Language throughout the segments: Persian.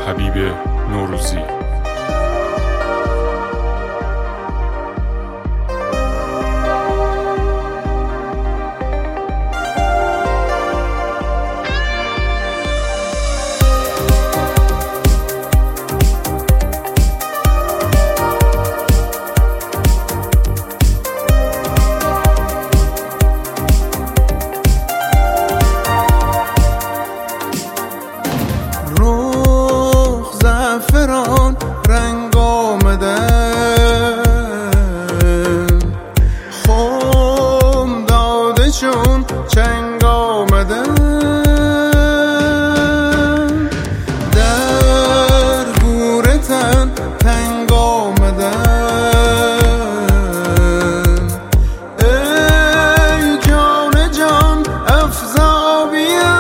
حبیب نوروزی. زعفران رنگ آمده، خم داده چون چنگ آمده، در گور تن تنگ آمده، ای جان جان افزا بیا،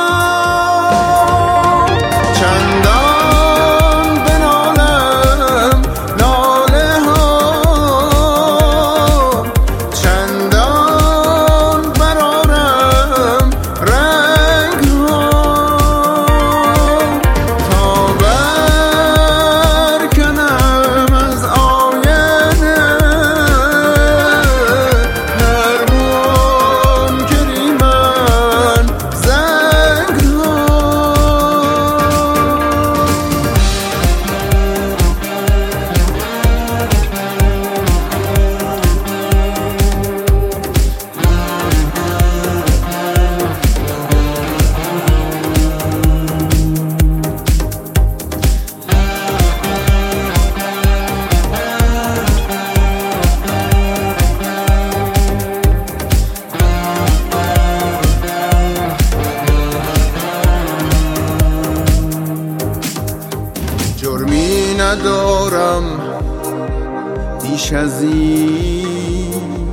جرمی ندارم بیش از این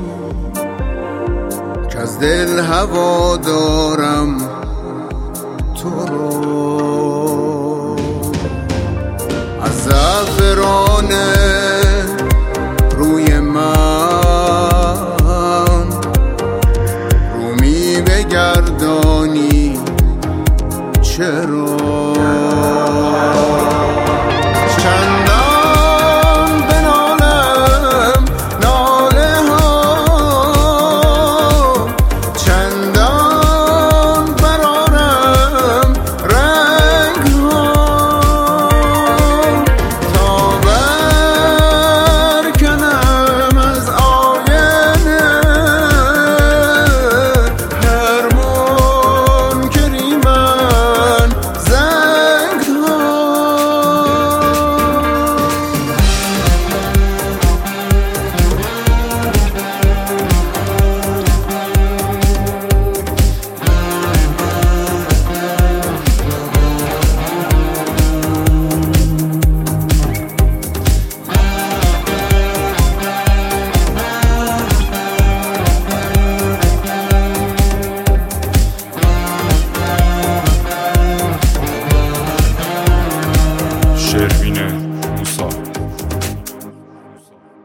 که از دل هوا دارم تو رو، از زعفران روی من رو می بگردانی چرا؟